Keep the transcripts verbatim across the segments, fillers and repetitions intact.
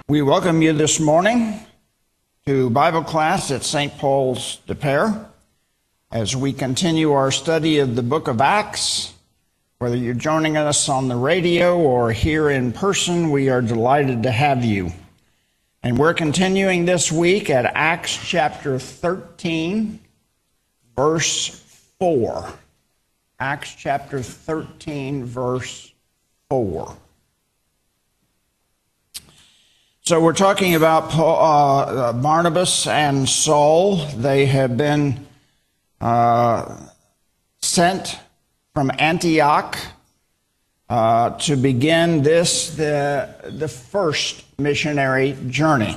We welcome you this morning to Bible class at Saint Paul's de Pere as we continue our study of the book of Acts. Whether you're joining us on the radio or here in person, we are delighted to have you. And we're continuing this week at Acts chapter thirteen, verse four. Acts chapter thirteen, verse four. So we're talking about Paul, uh, Barnabas and Saul. They have been uh, sent from Antioch uh, to begin this, the, the first missionary journey.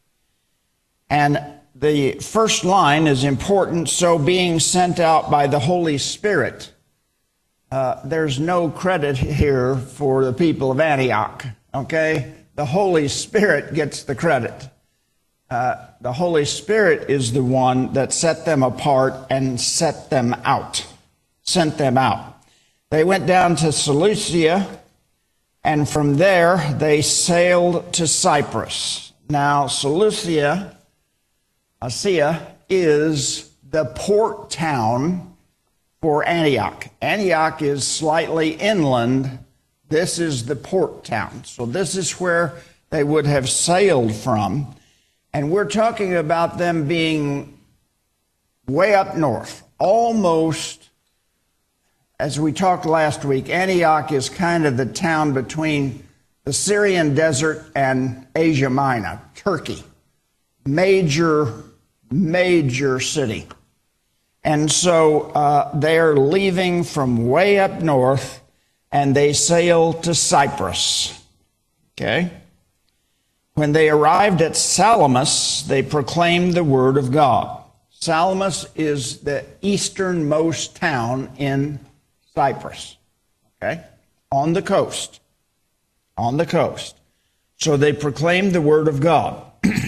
And the first line is important. So being sent out by the Holy Spirit. Uh, there's no credit here for the people of Antioch, okay? The Holy Spirit gets the credit. Uh, the Holy Spirit is the one that set them apart and set them out, sent them out. They went down to Seleucia, and from there they sailed to Cyprus. Now, Seleucia, Asia, is the port town for Antioch. Antioch is slightly inland. This is the port town. So this is where they would have sailed from. And we're talking about them being way up north. Almost, as we talked last week, Antioch is kind of the town between the Syrian desert and Asia Minor, Turkey. Major, major city. And so uh, they're leaving from way up north, and they sailed to Cyprus. Okay? When they arrived at Salamis, they proclaimed the word of God. Salamis is the easternmost town in Cyprus. Okay? On the coast. On the coast. So they proclaimed the word of God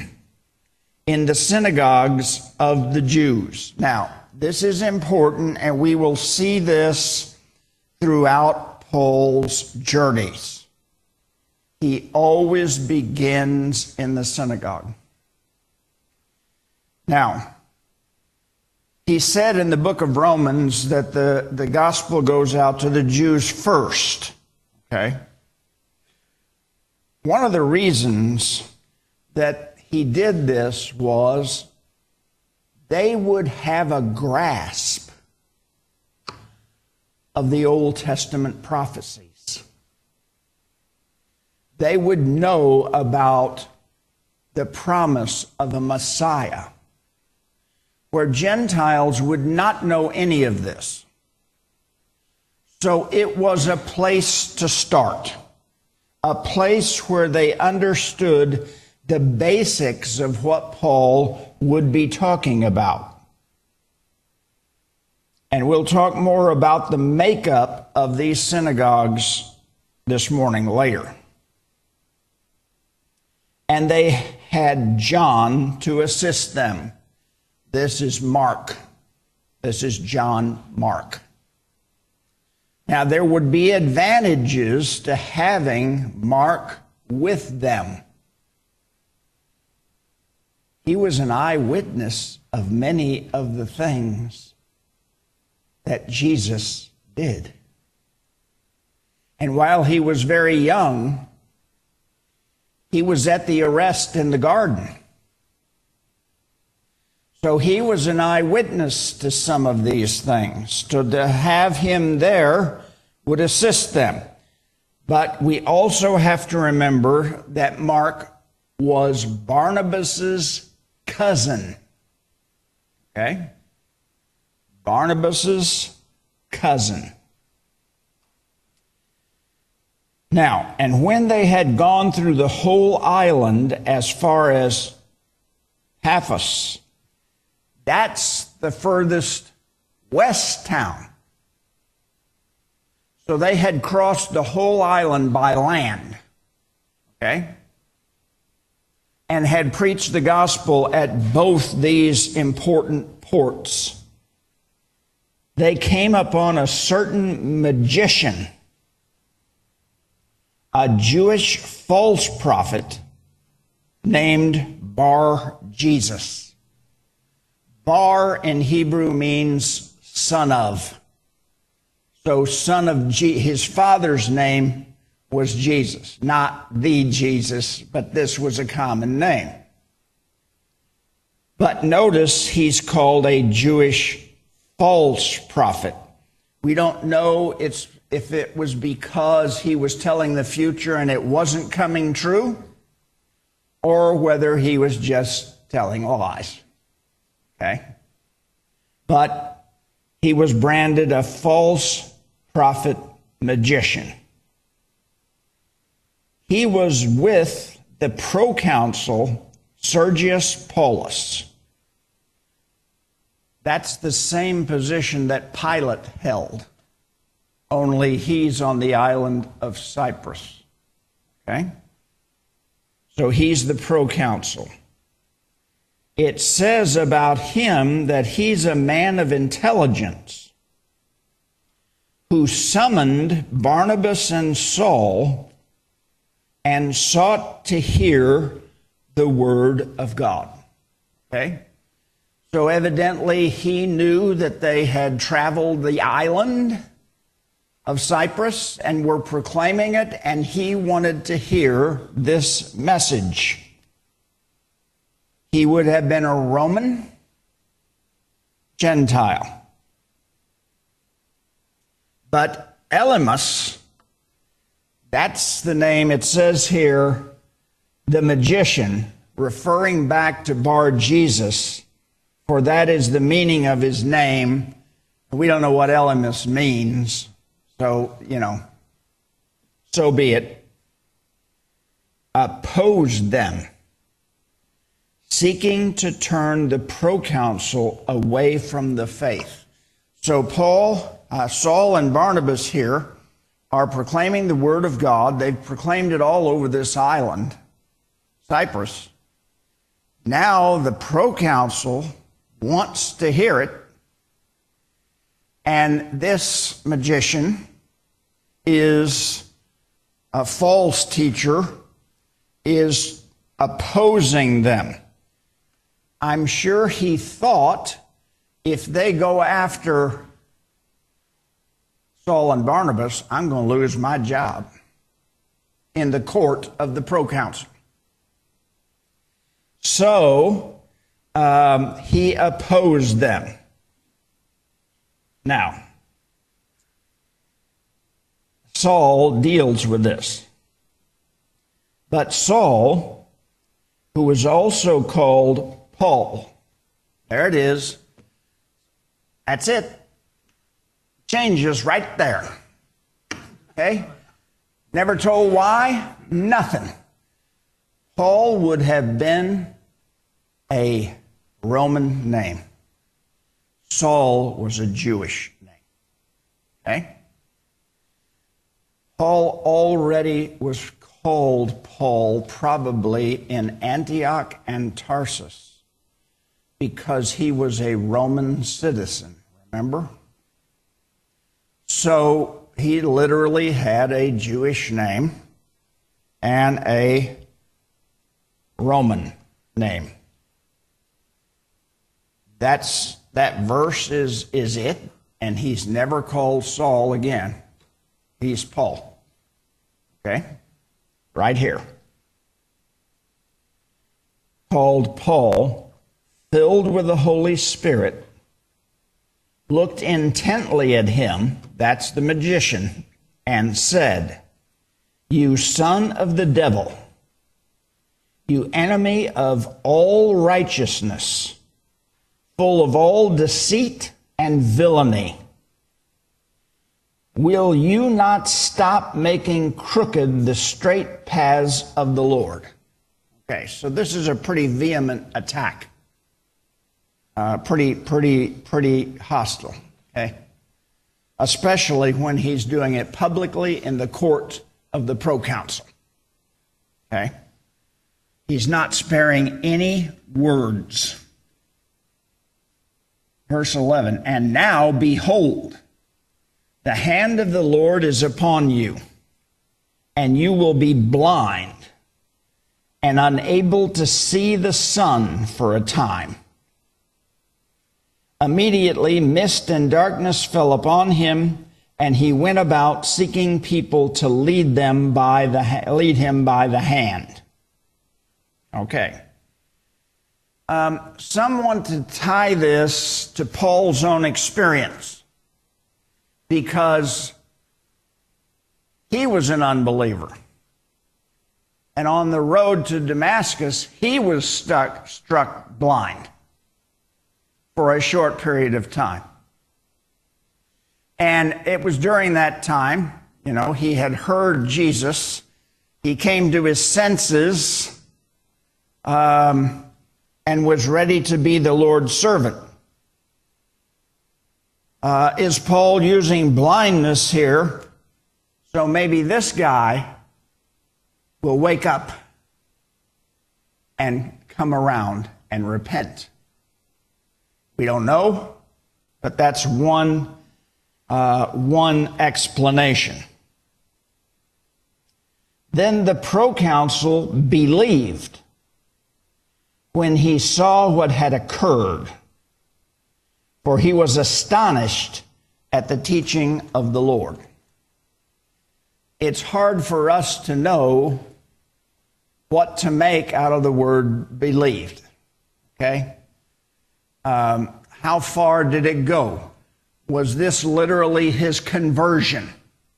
in the synagogues of the Jews. Now, this is important, and we will see this throughout Paul's journeys. He always begins in the synagogue. Now, he said in the book of Romans that the, the gospel goes out to the Jews first. Okay? One of the reasons that he did this was they would have a grasp of the Old Testament prophecies. They would know about the promise of a Messiah, where Gentiles would not know any of this. So it was a place to start, a place where they understood the basics of what Paul would be talking about. And we'll talk more about the makeup of these synagogues this morning later. And they had John to assist them. This is Mark. This is John Mark. Now, there would be advantages to having Mark with them. He was an eyewitness of many of the things that Jesus did. And while he was very young, he was at the arrest in the garden. So he was an eyewitness to some of these things. So to have him there would assist them. But we also have to remember that Mark was Barnabas's cousin. Okay? Barnabas's cousin. Now, and when they had gone through the whole island as far as Paphos, that's the furthest west town. So they had crossed the whole island by land, okay? And had preached the gospel at both these important ports. They came upon a certain magician, a Jewish false prophet named Bar Jesus. Bar in Hebrew means son of. So son of Je- his father's name was Jesus, not the Jesus, but this was a common name. But notice he's called a Jewish false prophet. We don't know it's, if it was because he was telling the future and it wasn't coming true, or whether he was just telling lies. Okay? But he was branded a false prophet magician. He was with the proconsul Sergius Paulus. That's the same position that Pilate held, only he's on the island of Cyprus. Okay? So he's the proconsul. It says about him that he's a man of intelligence who summoned Barnabas and Saul and sought to hear the word of God. Okay? So evidently he knew that they had traveled the island of Cyprus and were proclaiming it, and he wanted to hear this message. He would have been a Roman Gentile. But Elymas, that's the name it says here, the magician, referring back to Bar Jesus, for that is the meaning of his name. We don't know what Elymas means, so, you know, so be it. Opposed them, seeking to turn the proconsul away from the faith. So Paul, uh, Saul and Barnabas here are proclaiming the word of God. They've proclaimed it all over this island, Cyprus. Now the proconsul wants to hear it, and this magician is a false teacher, is opposing them. I'm sure he thought, if they go after Saul and Barnabas, I'm going to lose my job in the court of the proconsul. So um, he opposed them. Now, Saul deals with this. But Saul, who was also called Paul, there it is. That's it. Changes right there. Okay? Never told why? Nothing. Paul would have been a Roman name. Saul was a Jewish name. Okay? Paul already was called Paul probably in Antioch and Tarsus because he was a Roman citizen, remember? So he literally had a Jewish name and a Roman name. That's that verse is, is it, and he's never called Saul again. He's Paul. Okay? Right here. Called Paul, filled with the Holy Spirit, looked intently at him, that's the magician, and said, "You son of the devil, you enemy of all righteousness, full of all deceit and villainy, will you not stop making crooked the straight paths of the Lord?" Okay, so this is a pretty vehement attack. Uh, pretty, pretty, pretty hostile, okay? Especially when he's doing it publicly in the court of the proconsul, okay? He's not sparing any words. Verse eleven, "And now, behold, the hand of the Lord is upon you, and you will be blind and unable to see the sun for a time. Immediately mist and darkness fell upon him, and he went about seeking people to lead them by the lead him by the hand. Okay. Um, some want to tie this to Paul's own experience because he was an unbeliever. And on the road to Damascus, he was stuck, struck blind for a short period of time. And it was during that time, you know, he had heard Jesus. He came to his senses um, and was ready to be the Lord's servant. Uh, is Paul using blindness here? So maybe this guy will wake up and come around and repent. We don't know, but that's one uh, one explanation. Then the proconsul believed when he saw what had occurred, for he was astonished at the teaching of the Lord. It's hard for us to know what to make out of the word believed. Okay? Um, how far did it go? Was this literally his conversion?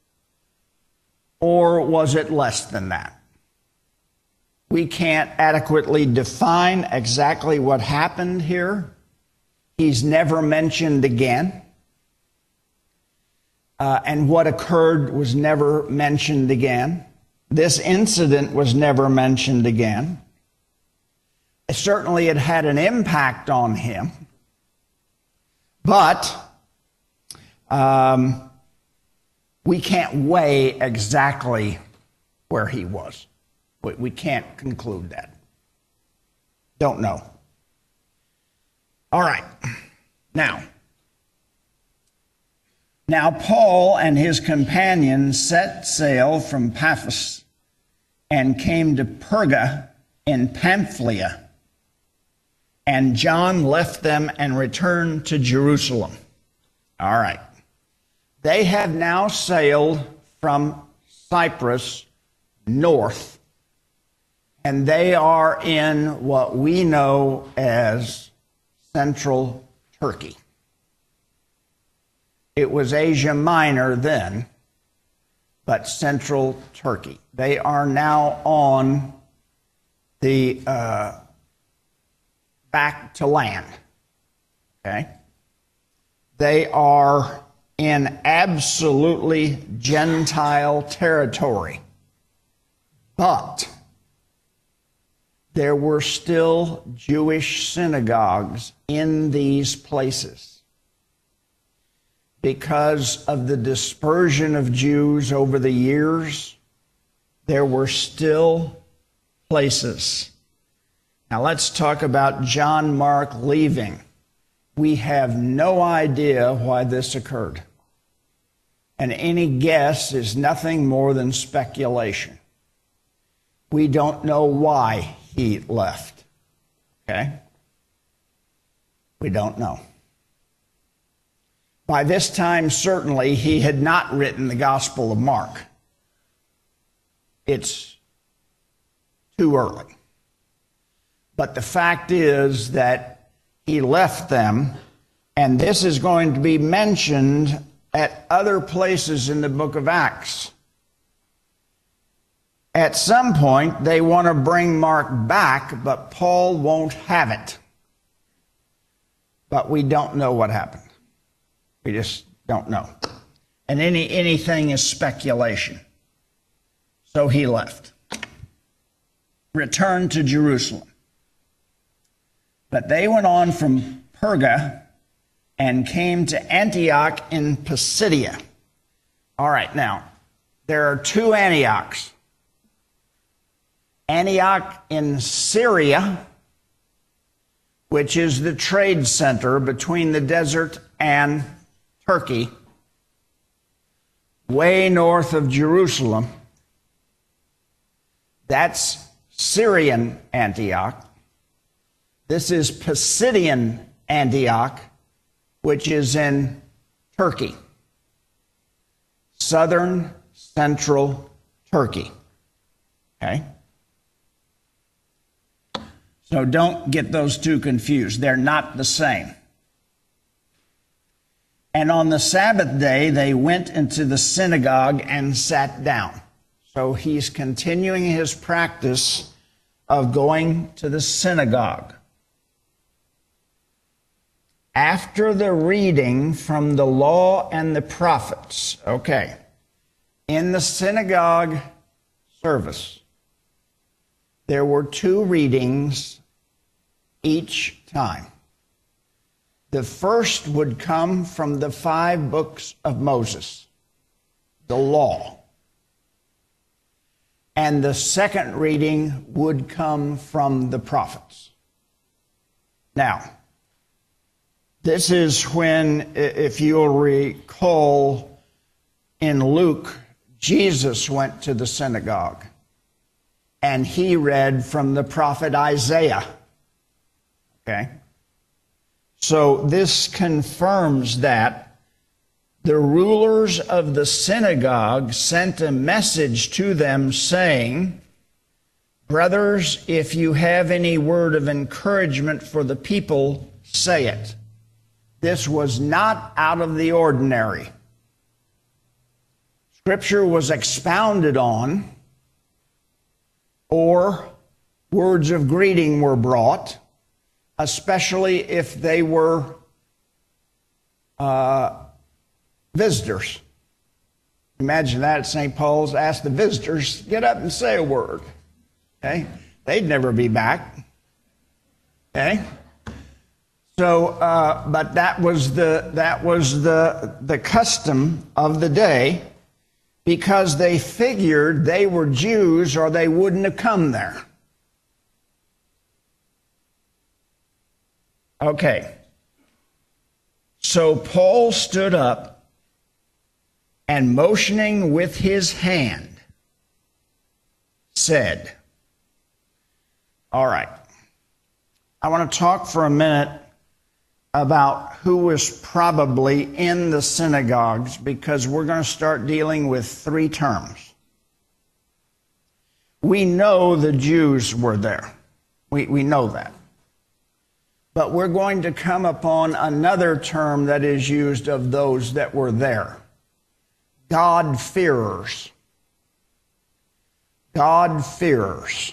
Or was it less than that? We can't adequately define exactly what happened here. He's never mentioned again. Uh, and what occurred was never mentioned again. This incident was never mentioned again. Certainly it had an impact on him. But um, we can't weigh exactly where he was. We, we can't conclude that. Don't know. All right. Now, Now Paul and his companions set sail from Paphos and came to Perga in Pamphylia, and John left them and returned to Jerusalem. All right. They had now sailed from Cyprus north, and they are in what we know as central Turkey. It was Asia Minor then, but central Turkey. They are now on the uh, back to land. Okay? They are in absolutely Gentile territory. But there were still Jewish synagogues in these places. Because of the dispersion of Jews over the years, there were still places. Now let's talk about John Mark leaving. We have no idea why this occurred. And any guess is nothing more than speculation. We don't know why he left. Okay? We don't know. By this time, certainly, he had not written the Gospel of Mark. It's too early. But the fact is that he left them, and this is going to be mentioned at other places in the book of Acts. At some point, they want to bring Mark back, but Paul won't have it. But we don't know what happened. We just don't know. And any anything is speculation. So he left. Returned to Jerusalem. But they went on from Perga and came to Antioch in Pisidia. All right, now, there are two Antiochs. Antioch in Syria, which is the trade center between the desert and Turkey, way north of Jerusalem. That's Syrian Antioch. This is Pisidian Antioch, which is in Turkey, southern central Turkey. Okay? So don't get those two confused. They're not the same. And on the Sabbath day, they went into the synagogue and sat down. So he's continuing his practice of going to the synagogue. After the reading from the law and the prophets, okay, in the synagogue service, there were two readings each time. The first would come from the five books of Moses, the law. And the second reading would come from the prophets. Now, this is when, if you'll recall, in Luke, Jesus went to the synagogue and he read from the prophet Isaiah. Okay? So this confirms that the rulers of the synagogue sent a message to them saying, "Brothers, if you have any word of encouragement for the people, say it." This was not out of the ordinary. Scripture was expounded on, or words of greeting were brought, especially if they were uh, visitors. Imagine that at Saint Paul's. Ask the visitors, get up and say a word. Okay? They'd never be back. Okay? So, uh, but that was the that was the the custom of the day, because they figured they were Jews or they wouldn't have come there. Okay. So Paul stood up and, motioning with his hand, said, all right, I want to talk for a minute about who was probably in the synagogues, because we're going to start dealing with three terms. We know the Jews were there. We, we know that. But we're going to come upon another term that is used of those that were there. God-fearers. God-fearers.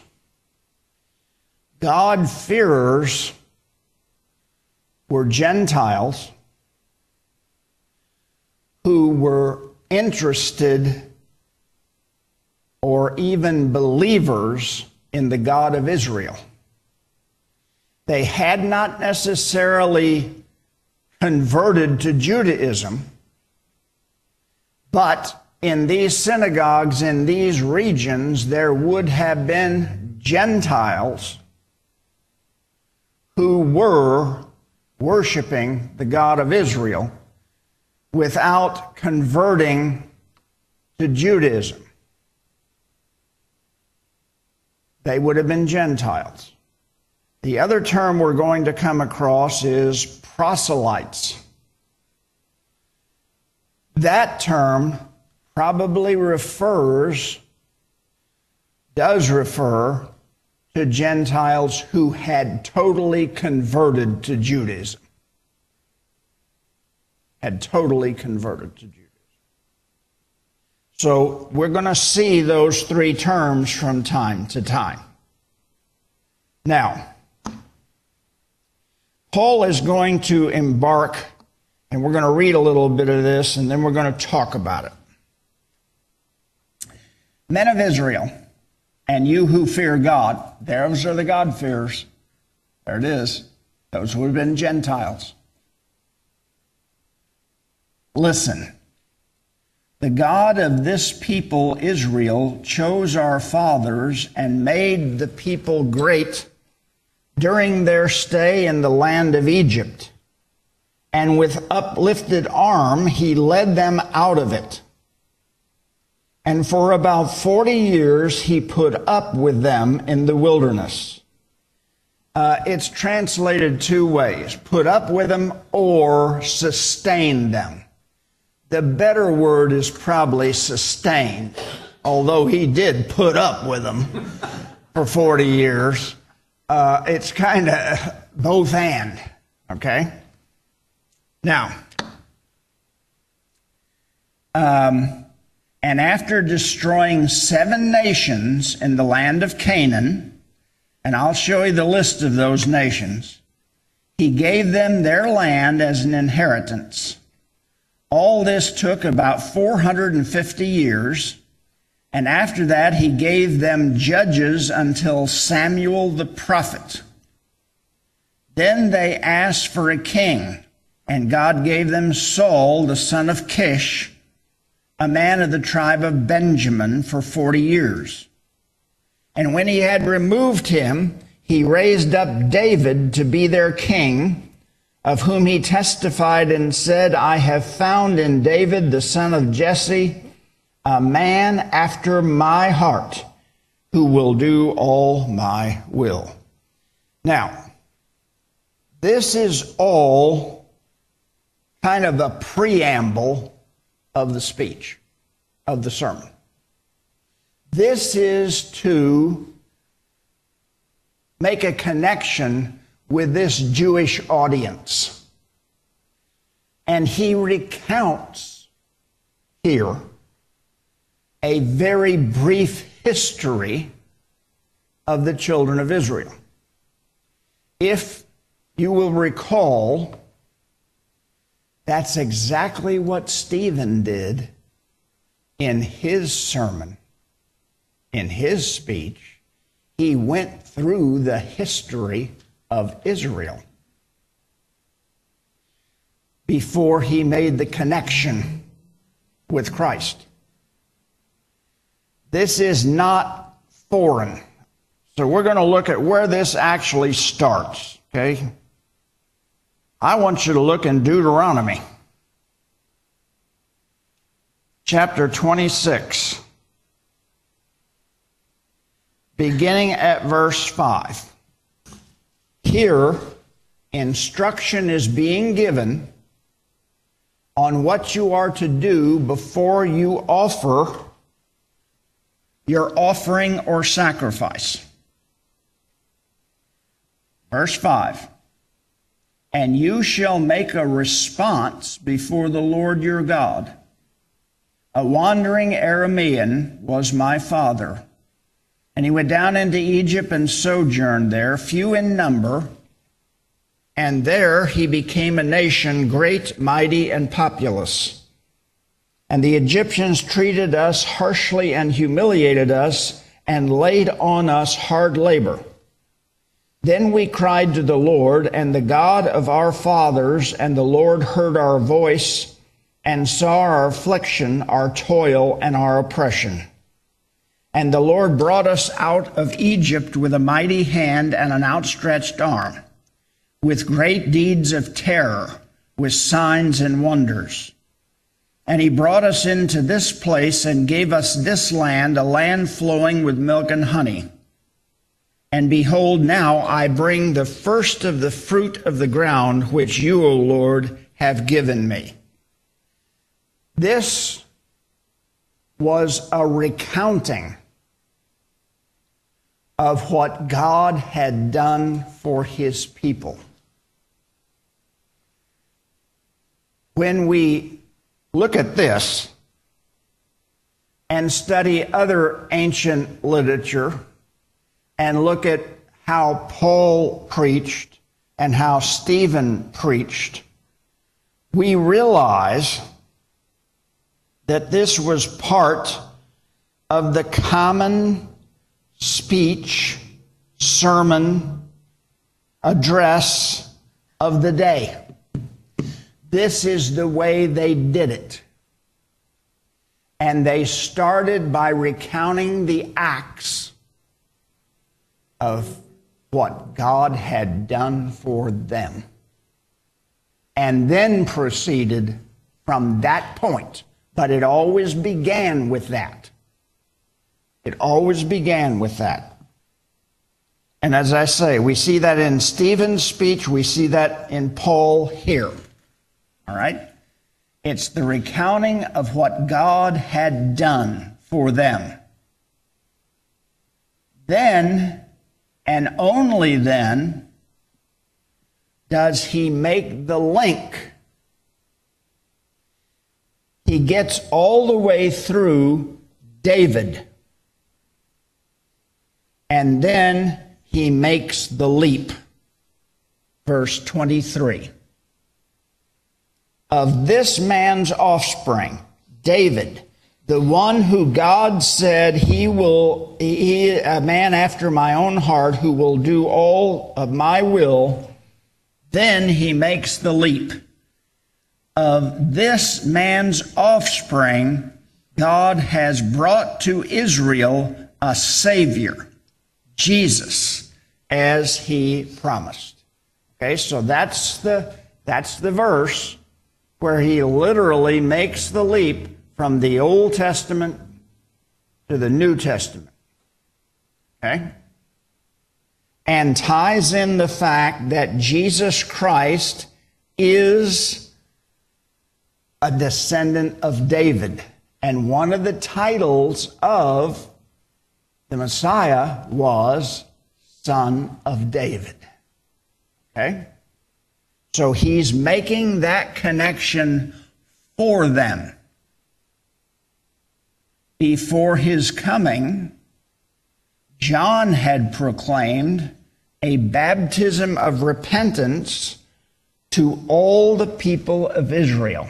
God-fearers were Gentiles who were interested or even believers in the God of Israel. They had not necessarily converted to Judaism, but in these synagogues, in these regions, there would have been Gentiles who were worshiping the God of Israel without converting to Judaism. They would have been Gentiles. The other term we're going to come across is proselytes. That term probably refers, does refer to Gentiles who had totally converted to Judaism. Had totally converted to Judaism. So we're going to see those three terms from time to time. Now, Paul is going to embark, and we're going to read a little bit of this, and then we're going to talk about it. Men of Israel, and you who fear God, those are the God-fearers. There it is. Those would have been Gentiles. Listen, the God of this people, Israel, chose our fathers and made the people great during their stay in the land of Egypt. And with uplifted arm, he led them out of it. And for about forty years, he put up with them in the wilderness. Uh, it's translated two ways, put up with them or sustain them. The better word is probably sustained, although he did put up with them for forty years. Uh, it's kind of both and, okay? Now, um, and after destroying seven nations in the land of Canaan, and I'll show you the list of those nations, he gave them their land as an inheritance. All this took about four hundred fifty years, and after that he gave them judges until Samuel the prophet. Then they asked for a king, and God gave them Saul the son of Kish, a man of the tribe of Benjamin, for forty years. And when he had removed him, he raised up David to be their king, of whom he testified and said, I have found in David the son of Jesse a man after my heart, who will do all my will. Now, this is all kind of a preamble of the speech, of the sermon. This is to make a connection with this Jewish audience. And he recounts here a very brief history of the children of Israel. If you will recall, that's exactly what Stephen did in his sermon. In his speech, he went through the history of Israel before he made the connection with Christ. This is not foreign. So we're going to look at where this actually starts, okay? I want you to look in Deuteronomy chapter twenty-six. Beginning at verse five. Here, instruction is being given on what you are to do before you offer your offering or sacrifice. Verse five. And you shall make a response before the Lord your God. A wandering Aramean was my father. And he went down into Egypt and sojourned there, few in number. And there he became a nation great, mighty, and populous. And the Egyptians treated us harshly and humiliated us and laid on us hard labor. Then we cried to the Lord, and the God of our fathers, and the Lord heard our voice and saw our affliction, our toil, and our oppression. And the Lord brought us out of Egypt with a mighty hand and an outstretched arm, with great deeds of terror, with signs and wonders. And he brought us into this place and gave us this land, a land flowing with milk and honey. And behold, now I bring the first of the fruit of the ground, which you, O Lord, have given me. This was a recounting of what God had done for his people. When we look at this and study other ancient literature and look at how Paul preached and how Stephen preached, we realize that this was part of the common speech, sermon, address of the day. This is the way they did it. And they started by recounting the acts of what God had done for them. And then proceeded from that point. But it always began with that. It always began with that. And as I say, we see that in Stephen's speech. We see that in Paul here. All right? It's the recounting of what God had done for them. Then, and only then, does he make the link. He gets all the way through David. And then he makes the leap. Verse twenty-three. Of this man's offspring, David, the one who God said he will, he, a man after my own heart, who will do all of my will, then he makes the leap. Of this man's offspring, God has brought to Israel a Savior, Jesus, as he promised. Okay, so that's the, that's the verse where he literally makes the leap from the Old Testament to the New Testament. Okay? And ties in the fact that Jesus Christ is a descendant of David. And one of the titles of the Messiah was Son of David. Okay? So he's making that connection for them. Before his coming, John had proclaimed a baptism of repentance to all the people of Israel.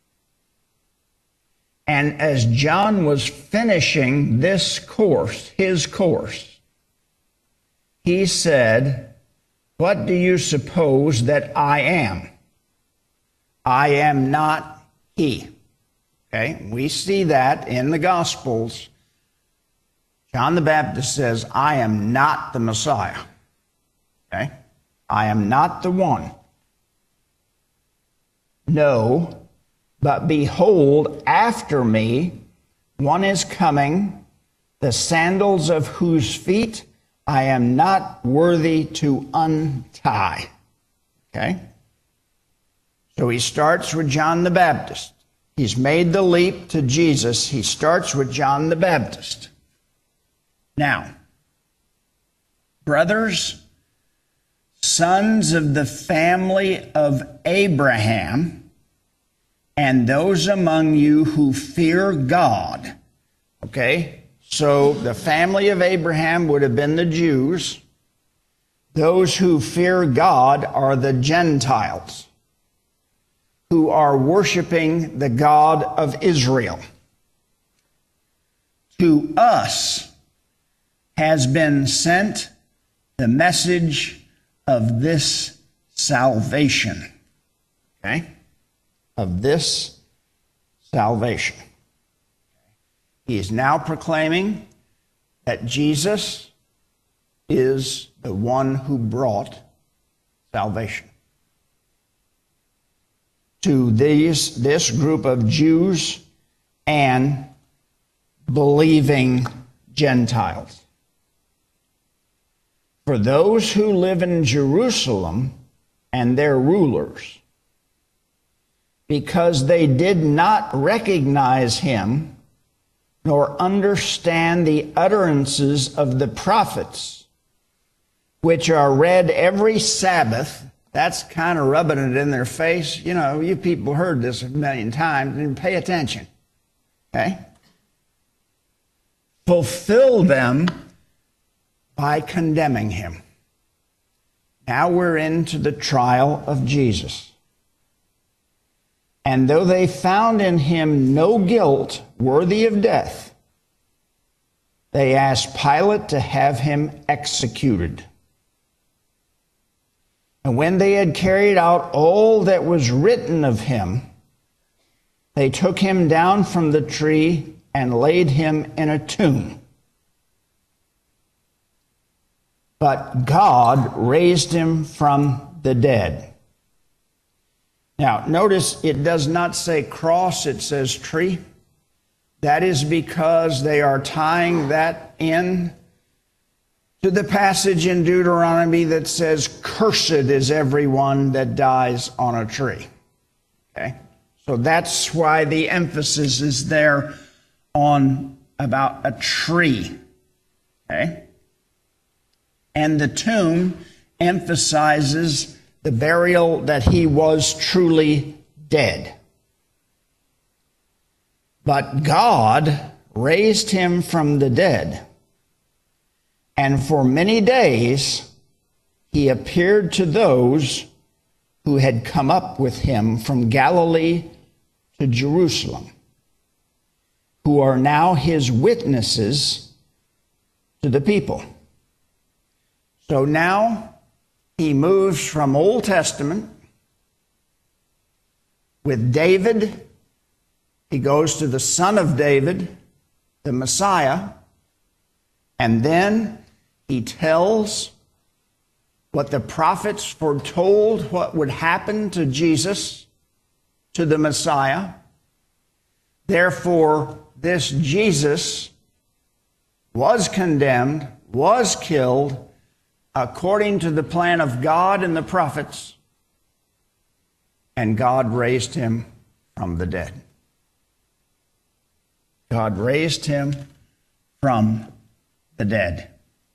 And as John was finishing this course, his course, he said, "What do you suppose that I am? I am not he." Okay, we see that in the Gospels. John the Baptist says, "I am not the Messiah." Okay, I am not the one. No, but behold, after me, one is coming, the sandals of whose feet I am not worthy to untie. Okay? So he starts with John the Baptist. He's made the leap to Jesus. He starts with John the Baptist. Now, brothers, sons of the family of Abraham, and those among you who fear God. Okay? So the family of Abraham would have been the Jews. Those who fear God are the Gentiles, who are worshiping the God of Israel. To us has been sent the message of this salvation. Okay? Of this salvation. He is now proclaiming that Jesus is the one who brought salvation to these, this group of Jews and believing Gentiles. For those who live in Jerusalem and their rulers, because they did not recognize him nor understand the utterances of the prophets, which are read every Sabbath. That's kind of rubbing it in their face. You know, you people heard this a million times, and pay attention. Okay? Fulfill them by condemning him. Now we're into the trial of Jesus. And though they found in him no guilt worthy of death, they asked Pilate to have him executed. And when they had carried out all that was written of him, they took him down from the tree and laid him in a tomb. But God raised him from the dead. Now, notice it does not say cross, it says tree. That is because they are tying that in to the passage in Deuteronomy that says, "Cursed is everyone that dies on a tree." Okay? So that's why the emphasis is there on about a tree. Okay? And the tomb emphasizes the burial that he was truly dead. But God raised him from the dead. And for many days he appeared to those who had come up with him from Galilee to Jerusalem, who are now his witnesses to the people. So now he moves from Old Testament with David. He goes to the son of David, the Messiah, and then he tells what the prophets foretold what would happen to Jesus, to the Messiah. Therefore, this Jesus was condemned, was killed, according to the plan of God and the prophets, and God raised him from the dead. God raised him from the dead.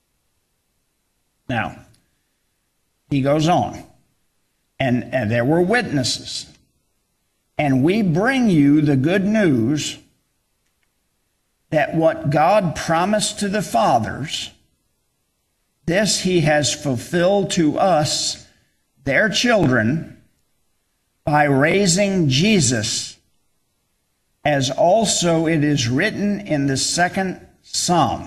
Now, he goes on, and, and there were witnesses. And we bring you the good news that what God promised to the fathers, this he has fulfilled to us, their children, by raising Jesus, as also it is written in the second Psalm,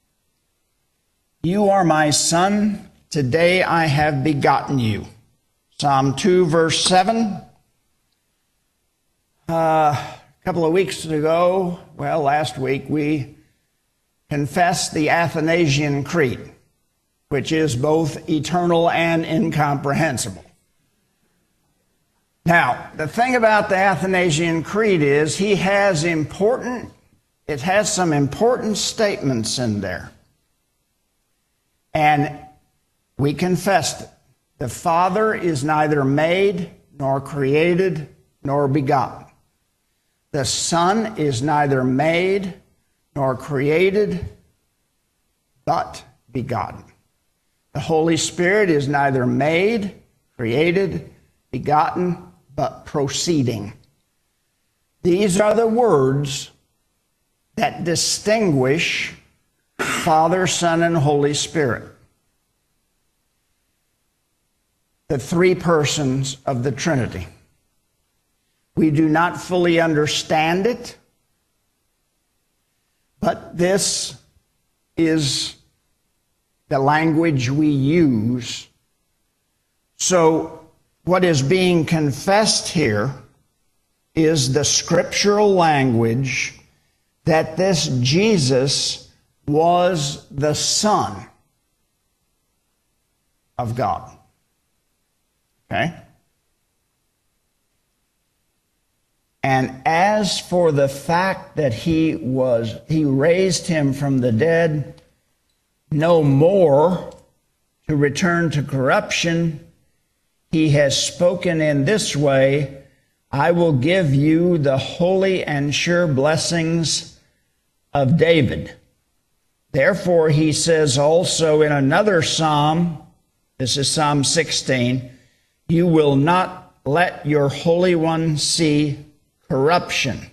"You are my son, today I have begotten you." Psalm two, verse seven. Uh, a couple of weeks ago, well, last week, we confessed the Athanasian Creed, which is both eternal and incomprehensible. Now, the thing about the Athanasian Creed is he has important, it has some important statements in there. And we confessed it. The Father is neither made, nor created, nor begotten. The Son is neither made, nor created, but begotten. The Holy Spirit is neither made, created, begotten, but proceeding. These are the words that distinguish Father, Son, and Holy Spirit, the three persons of the Trinity. We do not fully understand it, but this is the language we use. So what is being confessed here is the scriptural language that this Jesus was the Son of God. Okay? And as for the fact that he was, he raised him from the dead, no more to return to corruption, he has spoken in this way, "I will give you the holy and sure blessings of David." Therefore, he says also in another psalm, this is Psalm sixteen, "You will not let your Holy One see corruption."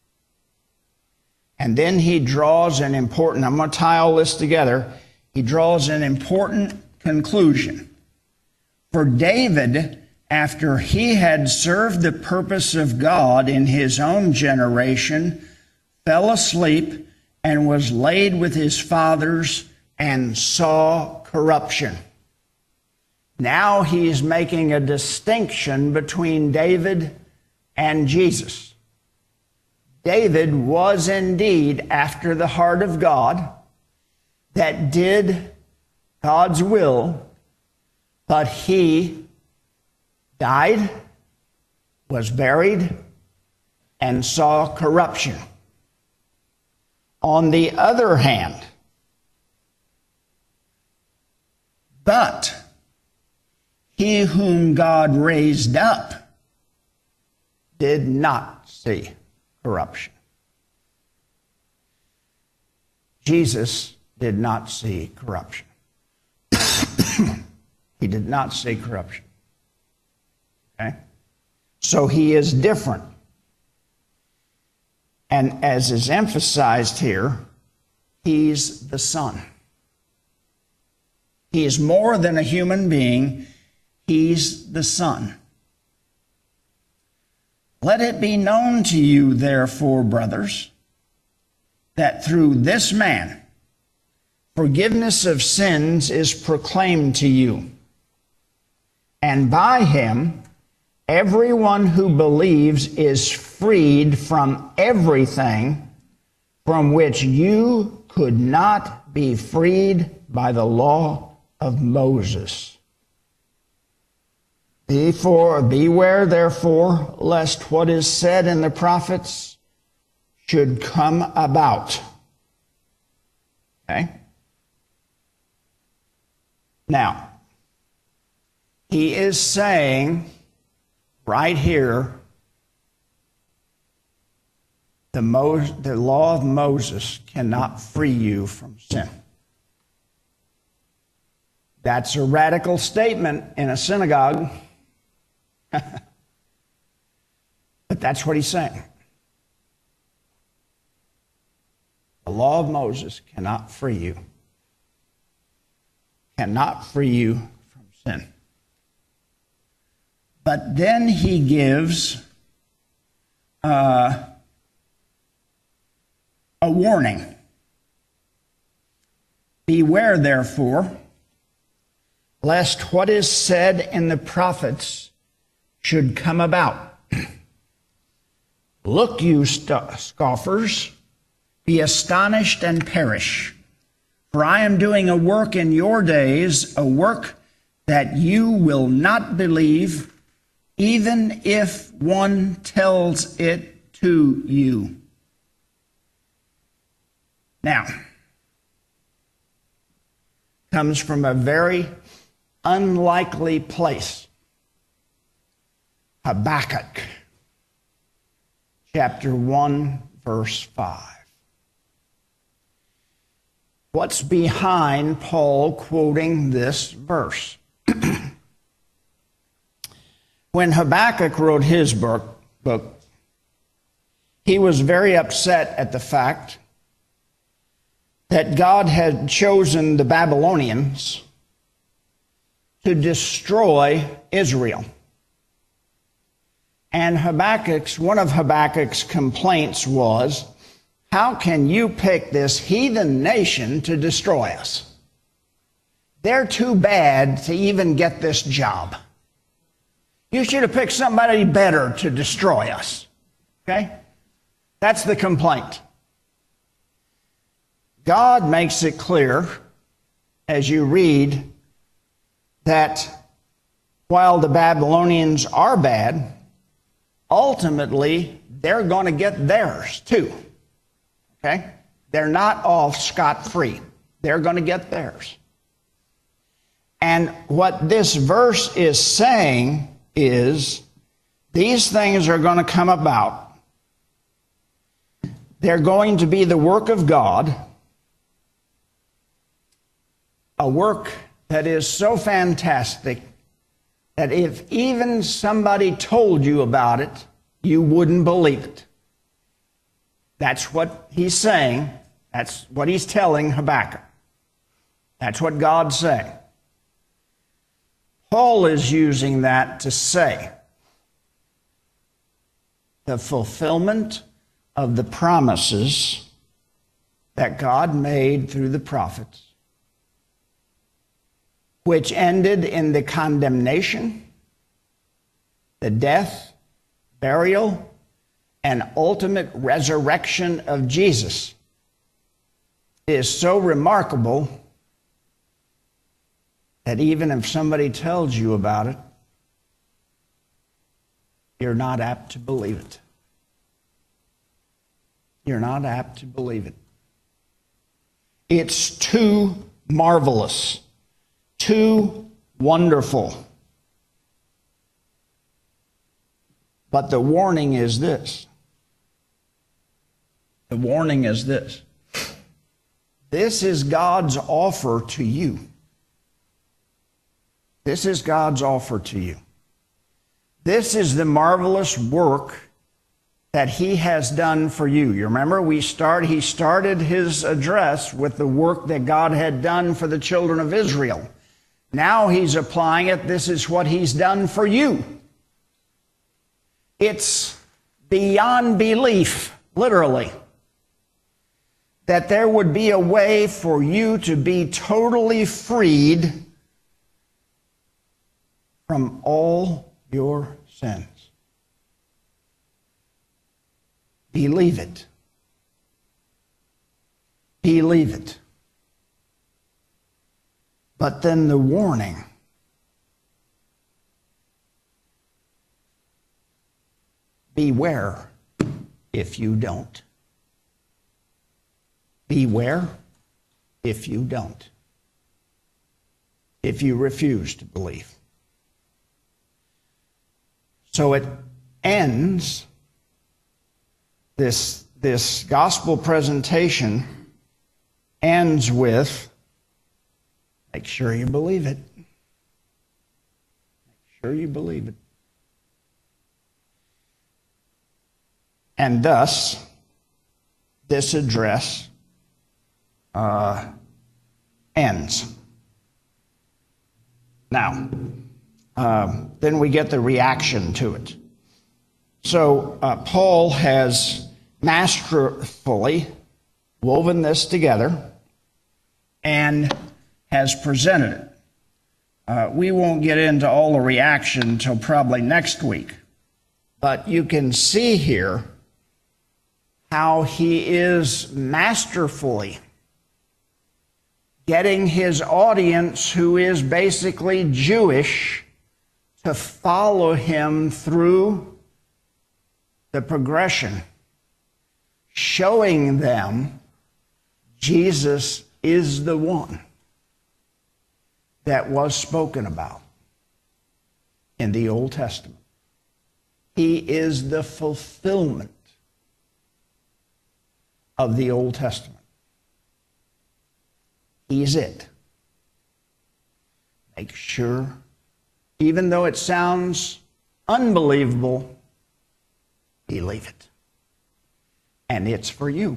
And then he draws an important, I'm going to tie all this together, he draws an important conclusion. For David, after he had served the purpose of God in his own generation, fell asleep and was laid with his fathers and saw corruption. Now he's making a distinction between David and Jesus. David was indeed after the heart of God, that did God's will, but he died, was buried, and saw corruption. On the other hand, but he whom God raised up did not see corruption. Jesus did not see corruption. He did not see corruption. Okay? So he is different. And as is emphasized here, he's the Son. He is more than a human being. He's the Son. Let it be known to you, therefore, brothers, that through this man forgiveness of sins is proclaimed to you. And by him, everyone who believes is freed from everything from which you could not be freed by the law of Moses. Therefore, beware, therefore, lest what is said in the prophets should come about. Okay? Now, he is saying right here, the, Mo- the law of Moses cannot free you from sin. That's a radical statement in a synagogue. But that's what he's saying. The law of Moses cannot free you. Cannot free you from sin. But then he gives uh, a warning. Beware, therefore, lest what is said in the prophets should come about. Look, you scoffers, be astonished and perish. For I am doing a work in your days, a work that you will not believe, even if one tells it to you. Now, comes from a very unlikely place. Habakkuk, chapter one, verse five. What's behind Paul quoting this verse? When Habakkuk wrote his book, book, he was very upset at the fact that God had chosen the Babylonians to destroy Israel. And Habakkuk's, one of Habakkuk's complaints was, how can you pick this heathen nation to destroy us? They're too bad to even get this job. You should have picked somebody better to destroy us. Okay? That's the complaint. God makes it clear, as you read, that while the Babylonians are bad, ultimately they're going to get theirs too. Okay? They're not all scot-free. They're going to get theirs. And what this verse is saying is these things are going to come about. They're going to be the work of God, a work that is so fantastic that if even somebody told you about it, you wouldn't believe it. That's what he's saying. That's what he's telling Habakkuk. That's what God's saying. Paul is using that to say the fulfillment of the promises that God made through the prophets, which ended in the condemnation, the death, burial, and ultimate resurrection of Jesus, is so remarkable that even if somebody tells you about it, you're not apt to believe it. You're not apt to believe it. It's too marvelous, too wonderful. But the warning is this. The warning is this. This is God's offer to you. This is God's offer to you. This is the marvelous work that he has done for you. You remember, we start, he started his address with the work that God had done for the children of Israel. Now he's applying it. This is what he's done for you. It's beyond belief, literally, that there would be a way for you to be totally freed from all your sins. Believe it. Believe it. But then the warning. Beware if you don't. Beware if you don't. If you refuse to believe. So it ends, this, this gospel presentation ends with, make sure you believe it. Make sure you believe it. And thus, this address uh, ends. Now, uh, then we get the reaction to it. So uh, Paul has masterfully woven this together and has presented it. Uh, we won't get into all the reaction until probably next week. But you can see here how he is masterfully getting his audience, who is basically Jewish, to follow him through the progression, showing them Jesus is the one that was spoken about in the Old Testament. He is the fulfillment of the Old Testament. He's it. Make sure, even though it sounds unbelievable, believe it. And it's for you.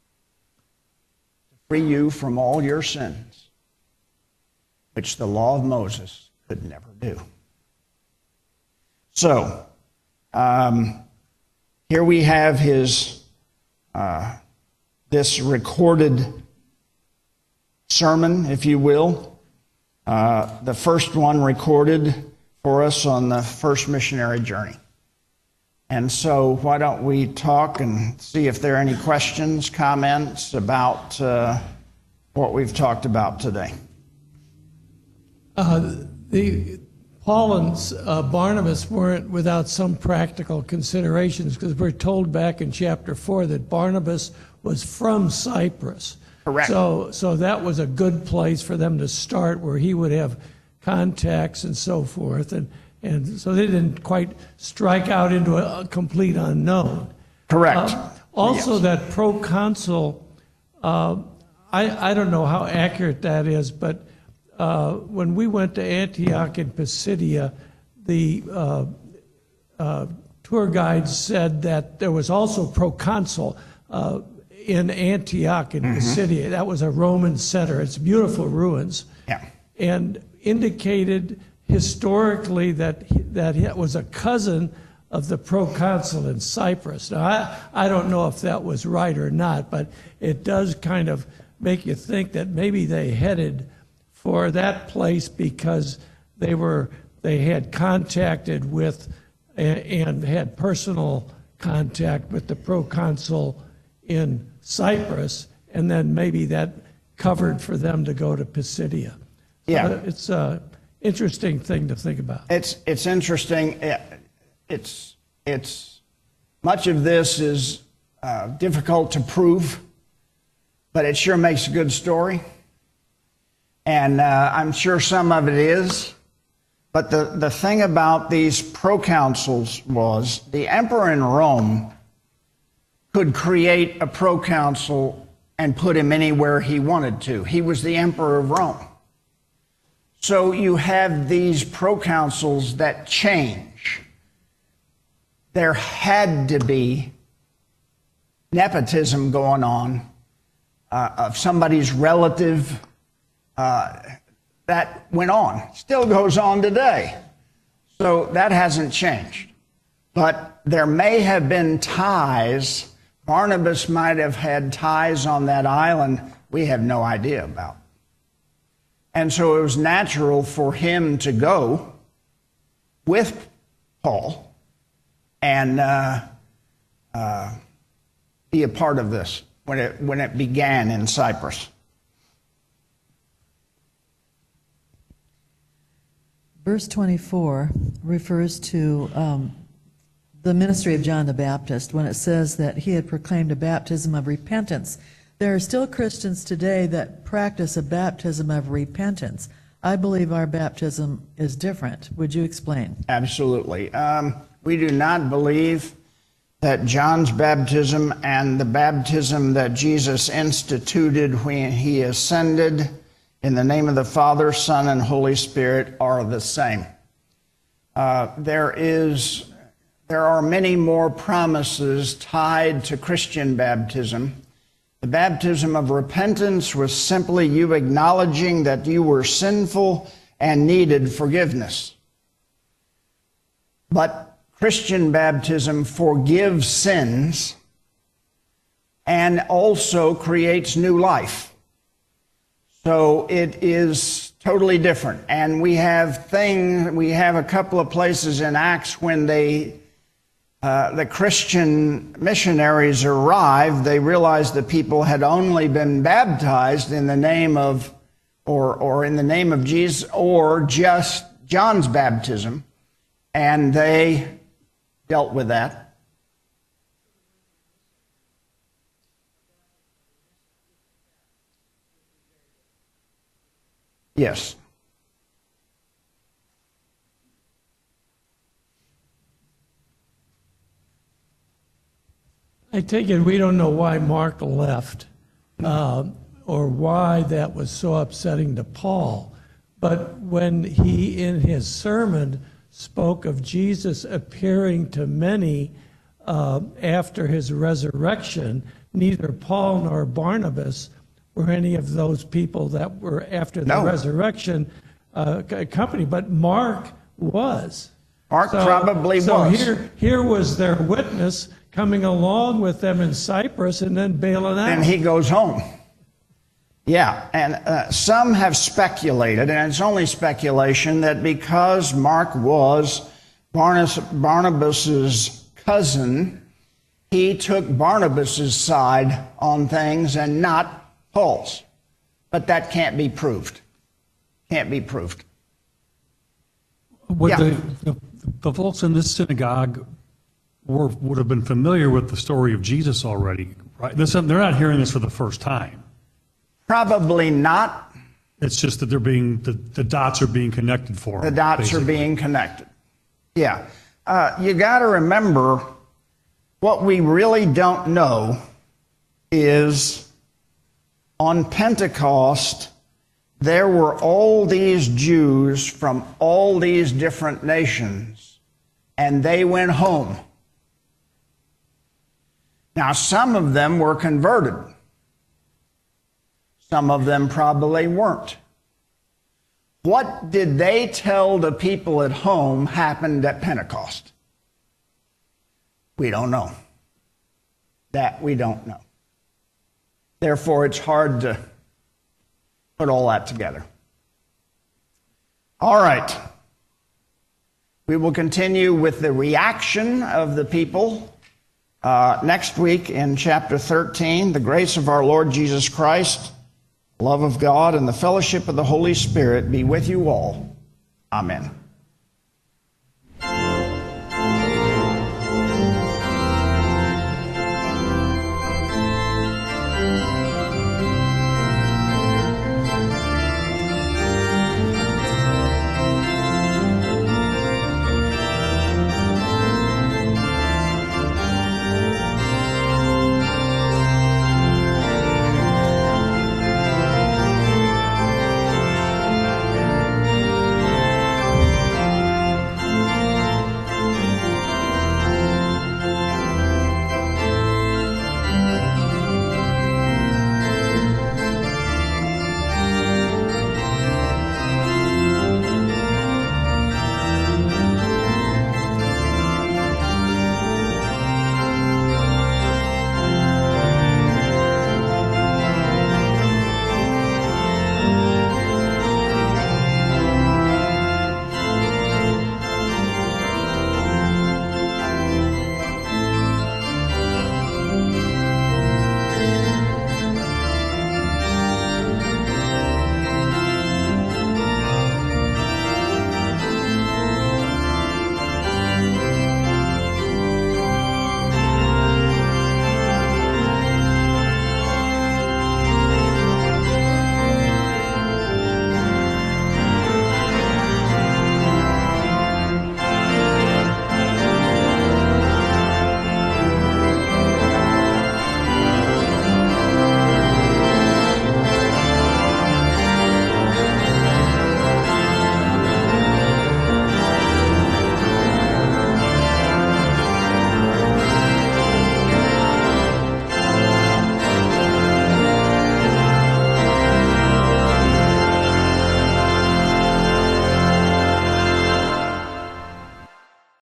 To free you from all your sins, which the law of Moses could never do. So, um, here we have his, uh, this recorded sermon, if you will. Uh, the first one recorded for us on the first missionary journey. And so why don't we talk and see if there are any questions, comments about uh, what we've talked about today. Uh, the Paul and uh, Barnabas weren't without some practical considerations, because we're told back in chapter four that Barnabas was from Cyprus. Correct. So, so that was a good place for them to start, where he would have contacts and so forth. And, and so they didn't quite strike out into a, a complete unknown. Correct. Uh, also, yes. That proconsul, uh, I, I don't know how accurate that is, but uh, when we went to Antioch in Pisidia, the uh, uh, tour guide said that there was also proconsul uh, in Antioch in mm-hmm. Pisidia. That was a Roman center. It's beautiful ruins. Yeah. And indicated historically that he, that he was a cousin of the proconsul in Cyprus. Now, I, I don't know if that was right or not, but it does kind of make you think that maybe they headed for that place because they were they had contacted with and, and had personal contact with the proconsul in Cyprus, and then maybe that covered for them to go to Pisidia. So yeah, it's an interesting thing to think about. It's it's interesting. It's it's much of this is uh, difficult to prove, but it sure makes a good story. And uh, I'm sure some of it is. But the, the thing about these proconsuls was the emperor in Rome could create a proconsul and put him anywhere he wanted to. He was the emperor of Rome. So you have these proconsuls that change. There had to be nepotism going on uh, of somebody's relative. Uh, that went on, still goes on today. So that hasn't changed. But there may have been ties. Barnabas might have had ties on that island we have no idea about. And so it was natural for him to go with Paul and uh, uh, be a part of this when it, when it began in Cyprus. Verse twenty-four refers to um, the ministry of John the Baptist when it says that he had proclaimed a baptism of repentance. There are still Christians today that practice a baptism of repentance. I believe our baptism is different. Would you explain? Absolutely. Um, we do not believe that John's baptism and the baptism that Jesus instituted when he ascended in the name of the Father, Son, and Holy Spirit are the same. Uh, there is, there are many more promises tied to Christian baptism. The baptism of repentance was simply you acknowledging that you were sinful and needed forgiveness. But Christian baptism forgives sins and also creates new life. So it is totally different. And we have thing, we have a couple of places in Acts when they, uh, the Christian missionaries arrived, they realized that people had only been baptized in the name of, or, or in the name of Jesus, or just John's baptism. And they dealt with that. Yes. I take it we don't know why Mark left uh, or why that was so upsetting to Paul. But when he, in his sermon, spoke of Jesus appearing to many uh, after his resurrection, neither Paul nor Barnabas were any of those people that were after the No. resurrection uh, company, but Mark was. Mark So- probably so was. here, here was their witness coming along with them in Cyprus and then bailing out. And he goes home. Yeah, and uh, some have speculated, and it's only speculation, that because Mark was Barnabas, Barnabas's cousin, he took Barnabas's side on things and not Paul's. But that can't be proved. Can't be proved. Would Yeah. the, the, the folks in this synagogue were, would have been familiar with the story of Jesus already, right? This, they're not hearing this for the first time. Probably not. It's just that they're being, the, the dots are being connected for The them. dots basically. are being connected. Yeah. Uh, you got to remember, what we really don't know is on Pentecost, there were all these Jews from all these different nations, and they went home. Now, some of them were converted. Some of them probably weren't. What did they tell the people at home happened at Pentecost? We don't know. That we don't know. Therefore, it's hard to put all that together. All right. We will continue with the reaction of the people uh, next week in chapter thirteen. The grace of our Lord Jesus Christ, love of God, and the fellowship of the Holy Spirit be with you all. Amen.